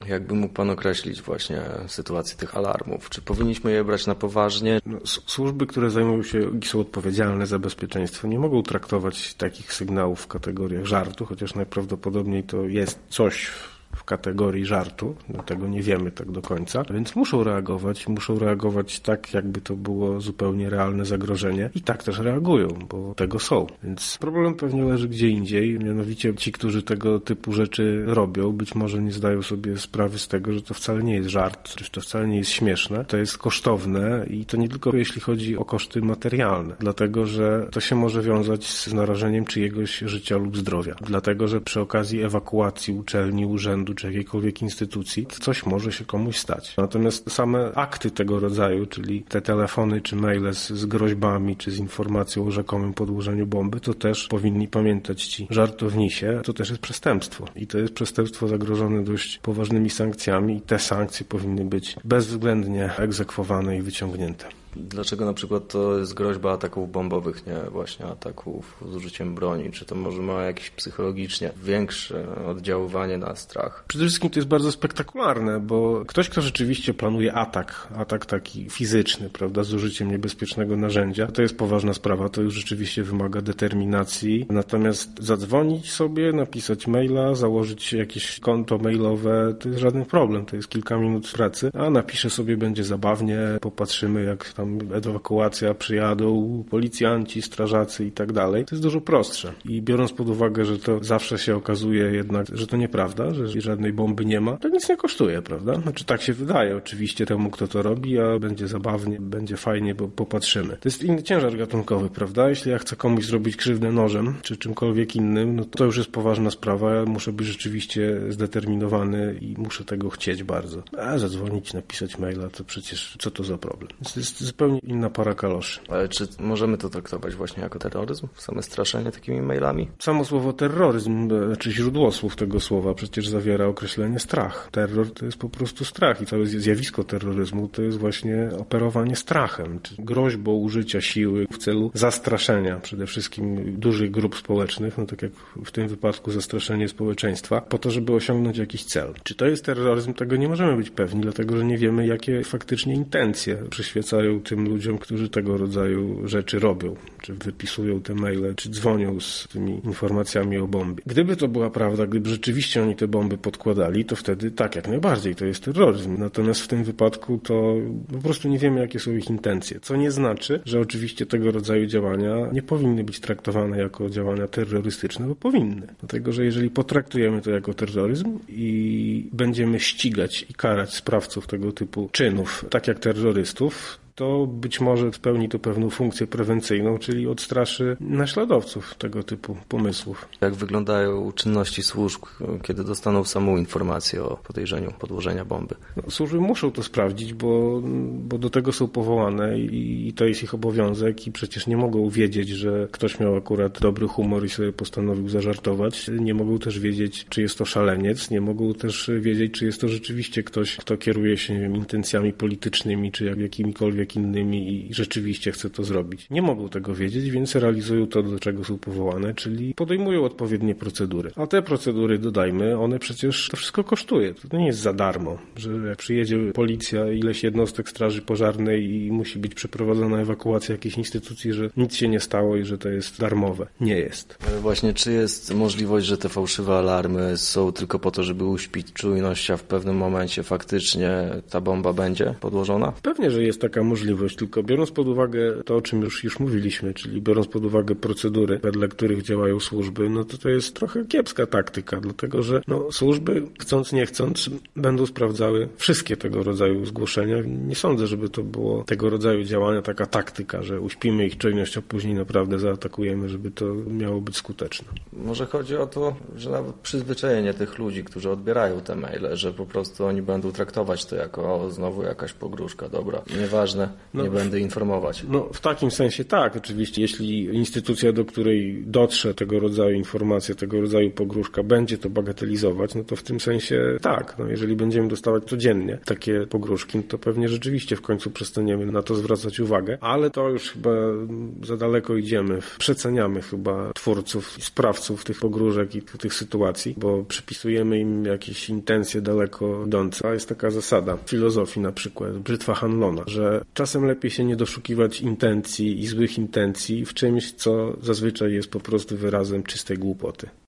Jakby mógł pan określić właśnie sytuację tych alarmów? Czy powinniśmy je brać na poważnie? Służby, które zajmują się i są odpowiedzialne za bezpieczeństwo, nie mogą traktować takich sygnałów w kategoriach żartu, chociaż najprawdopodobniej to jest coś w kategorii żartu, tego nie wiemy tak do końca, więc muszą reagować tak, jakby to było zupełnie realne zagrożenie i tak też reagują, bo tego są. Więc problem pewnie leży gdzie indziej, mianowicie ci, którzy tego typu rzeczy robią, być może nie zdają sobie sprawy z tego, że to wcale nie jest żart, że to wcale nie jest śmieszne, to jest kosztowne i to nie tylko jeśli chodzi o koszty materialne, dlatego, że to się może wiązać z narażeniem czyjegoś życia lub zdrowia, dlatego, że przy okazji ewakuacji uczelni, urzędu czy jakiejkolwiek instytucji, coś może się komuś stać. Natomiast same akty tego rodzaju, czyli te telefony czy maile z groźbami, czy z informacją o rzekomym podłożeniu bomby, to też powinni pamiętać ci żartownisie, to też jest przestępstwo. I to jest przestępstwo zagrożone dość poważnymi sankcjami i te sankcje powinny być bezwzględnie egzekwowane i wyciągnięte. Dlaczego na przykład to jest groźba ataków bombowych, nie właśnie ataków z użyciem broni? Czy to może ma jakieś psychologicznie większe oddziaływanie na strach? Przede wszystkim to jest bardzo spektakularne, bo ktoś, kto rzeczywiście planuje atak taki fizyczny, prawda, z użyciem niebezpiecznego narzędzia, to jest poważna sprawa, to już rzeczywiście wymaga determinacji. Natomiast zadzwonić sobie, napisać maila, założyć jakieś konto mailowe, to jest żaden problem, to jest kilka minut pracy, a napiszę sobie, będzie zabawnie, popatrzymy jak tam ewakuacja, przyjadą policjanci, strażacy i tak dalej. To jest dużo prostsze. I biorąc pod uwagę, że to zawsze się okazuje jednak, że to nieprawda, że żadnej bomby nie ma, to nic nie kosztuje, prawda? Znaczy tak się wydaje oczywiście temu, kto to robi, a będzie zabawnie, będzie fajnie, bo popatrzymy. To jest inny ciężar gatunkowy, prawda? Jeśli ja chcę komuś zrobić krzywdę nożem, czy czymkolwiek innym, no to już jest poważna sprawa. Ja muszę być rzeczywiście zdeterminowany i muszę tego chcieć bardzo. A zadzwonić, napisać maila, to przecież co to za problem? To jest zupełnie inna para kaloszy. Ale czy możemy to traktować właśnie jako terroryzm? Same straszenie takimi mailami? Samo słowo terroryzm, czy źródło słów tego słowa przecież zawiera określenie strach. Terror to jest po prostu strach i całe zjawisko terroryzmu to jest właśnie operowanie strachem, czy groźbą użycia siły w celu zastraszenia przede wszystkim dużych grup społecznych, no tak jak w tym wypadku zastraszenie społeczeństwa, po to, żeby osiągnąć jakiś cel. Czy to jest terroryzm? Tego nie możemy być pewni, dlatego że nie wiemy, jakie faktycznie intencje przyświecają tym ludziom, którzy tego rodzaju rzeczy robią, czy wypisują te maile, czy dzwonią z tymi informacjami o bombie. Gdyby to była prawda, gdyby rzeczywiście oni te bomby podkładali, to wtedy tak, jak najbardziej, to jest terroryzm. Natomiast w tym wypadku to po prostu nie wiemy, jakie są ich intencje, co nie znaczy, że oczywiście tego rodzaju działania nie powinny być traktowane jako działania terrorystyczne, bo powinny. Dlatego, że jeżeli potraktujemy to jako terroryzm i będziemy ścigać i karać sprawców tego typu czynów, tak jak terrorystów, to być może spełni to pewną funkcję prewencyjną, czyli odstraszy naśladowców tego typu pomysłów. Jak wyglądają czynności służb, kiedy dostaną samą informację o podejrzeniu podłożenia bomby? Służby muszą to sprawdzić, bo do tego są powołane i to jest ich obowiązek i przecież nie mogą wiedzieć, że ktoś miał akurat dobry humor i sobie postanowił zażartować. Nie mogą też wiedzieć, czy jest to szaleniec, nie mogą też wiedzieć, czy jest to rzeczywiście ktoś, kto kieruje się, nie wiem, intencjami politycznymi, czy jakimikolwiek innymi i rzeczywiście chce to zrobić. Nie mogą tego wiedzieć, więc realizują to, do czego są powołane, czyli podejmują odpowiednie procedury. A te procedury, dodajmy, one przecież to wszystko kosztuje. To nie jest za darmo, że jak przyjedzie policja, ileś jednostek straży pożarnej i musi być przeprowadzona ewakuacja jakiejś instytucji, że nic się nie stało i że to jest darmowe. Nie jest. Ale właśnie, czy jest możliwość, że te fałszywe alarmy są tylko po to, żeby uśpić czujność, a w pewnym momencie faktycznie ta bomba będzie podłożona? Pewnie, że jest taka możliwość, tylko biorąc pod uwagę to, o czym już mówiliśmy, czyli biorąc pod uwagę procedury, wedle których działają służby, no to jest trochę kiepska taktyka, dlatego że służby, chcąc nie chcąc, będą sprawdzały wszystkie tego rodzaju zgłoszenia. Nie sądzę, żeby to było tego rodzaju działania, taka taktyka, że uśpimy ich czujność, a później naprawdę zaatakujemy, żeby to miało być skuteczne. Może chodzi o to, że nawet przyzwyczajenie tych ludzi, którzy odbierają te maile, że po prostu oni będą traktować to jako znowu jakaś pogróżka, dobra. Nieważne, nieważne, nie będę informować. No w takim sensie tak, oczywiście. Jeśli instytucja, do której dotrze tego rodzaju informacja, tego rodzaju pogróżka, będzie to bagatelizować, no to w tym sensie tak. No, jeżeli będziemy dostawać codziennie takie pogróżki, no to pewnie rzeczywiście w końcu przestaniemy na to zwracać uwagę, ale to już chyba za daleko idziemy. Przeceniamy chyba twórców i sprawców tych pogróżek i tych sytuacji, bo przypisujemy im jakieś intencje daleko idące. A jest taka zasada w filozofii na przykład, brzytwa Hanlona, że czasem lepiej się nie doszukiwać intencji i złych intencji w czymś, co zazwyczaj jest po prostu wyrazem czystej głupoty.